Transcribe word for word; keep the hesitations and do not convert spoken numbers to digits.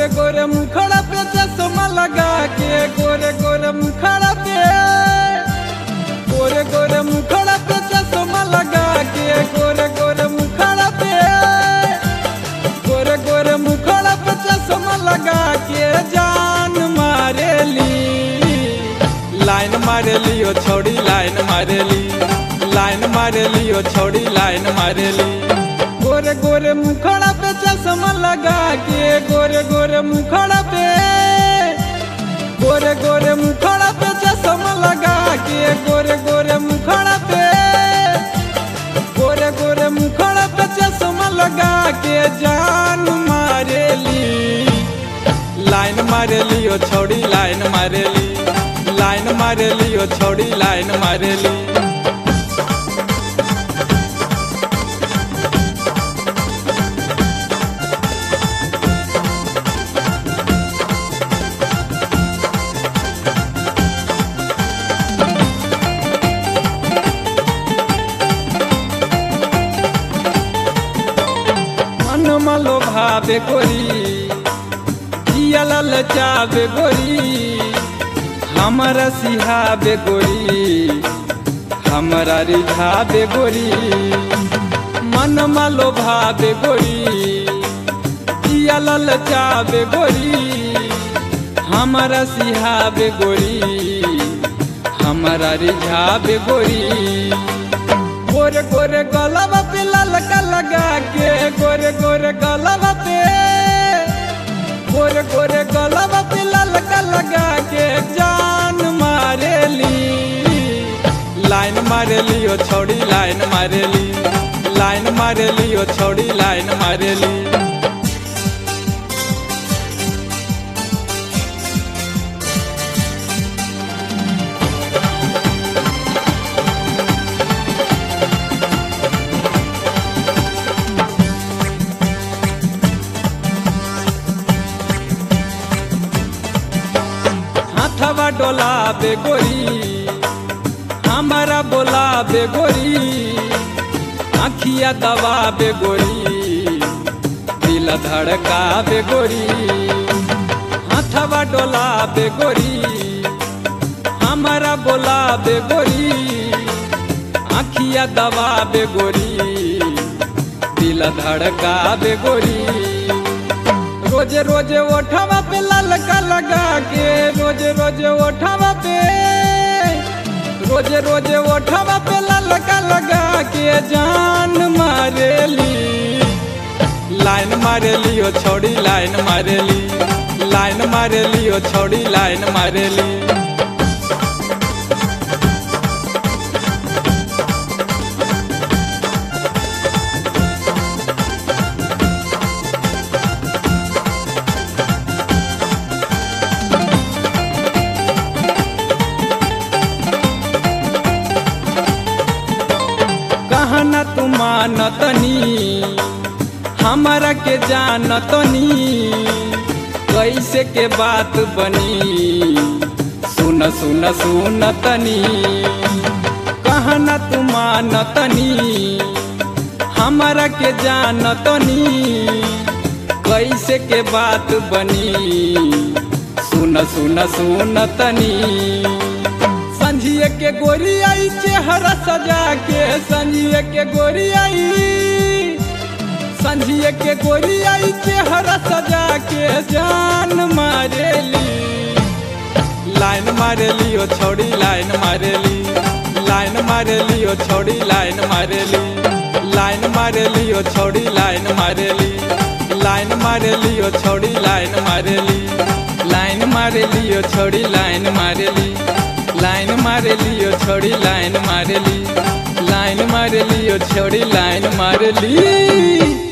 गोरे मुखड़ा पे चश्मा लगा के, गोरे गोरे मुखड़ा पे, गोरे गोरे मुखड़ा पे चश्मा लगा के, गोरे गोरे मुखड़ा पे, गोरे गोरे मुखड़ा पे चश्मा लगा के जान मारेली, लाइन मारेली ओ छोड़ी लाइन मारेली, लाइन मारेली ओ छोड़ी लाइन मारेली। गोरे गोरे मुखड़ा पे चश्मा लगा के, गोरे गोरे मुखड़ा पे, गोरे गोरे मुखड़ा पे चश्मा लगा के, गोरे गोरे मुखड़ा पे, गोरे गोरे मुखड़ा पे चश्मा लगा के जान मारेली, लाइन मारेली ओ छोड़ी लाइन मारेली, लाइन मारेली ओ छोड़ी लाइन मारेली। मलो भावे गोरी जिया ललचावे गोरी, हमारा सिहावे गोरी, हमारा रिझावे गोरी। मन मलो भावे गोरी जिया ललचावे गोरी, हमारा सिहावे गोरी, हमारा रिझावे गोरी। गोरे गोरे गलवा पे ललका लगा के, गोरे गोरे गलवा पे, गोरे गोरे गलवा पे ललका लगा के जान मारेली, लाइन मारेली ओ छोड़ी लाइन मारेली, लाइन मारेली ओ छोड़ी लाइन मारेली। हवा डोलाबे गोरी, हमारा बोलाबे गोरी, आँखिया दबाबे गोरी, दिल धड़काबे गोरी। हथवा डोलाबे गोरी, हमारा बोलाबे गोरी, आँखिया दबाबे गोरी, दिल धड़काबे गोरी। रोजे रोजे ओठवा पे ललका लगा के, रोजे रोजे ओठवा पे, रोजे रोजे ओठवा पे ललका लगा के जान मारेली, लाइन मारेली ओ छोड़ी लाइन मारेली, लाइन मारेली ओ छोड़ी लाइन मारेली। कहना तू मानतनी हमारा के जानतनी, कैसे के बात बनी सुन सुन सुनतनी। कहना तू मानतनी हमारा के जानतनी, कैसे के बात बनी सुन सुन सुनतनी। संझिए के गोरी आई चेहरा सजा के, संझिए के गोरी आई, संझिए के गोरी आई चेहरा सजा के जान मारेली, लाइन मारेली ओ छोड़ी लाइन मारेली, लाइन मारेली ओ छोड़ी लाइन मारेली, लाइन मारेली ओ छोड़ी लाइन मारेली, लाइन मारेली ओ छोड़ी लाइन मारेली, लाइन मारेली ओ छोड़ी लाइन मारेली, लाइन मारेली ओ छोड़ी लाइन मारेली, लाइन मारेली ओ छोड़ी लाइन मारेली।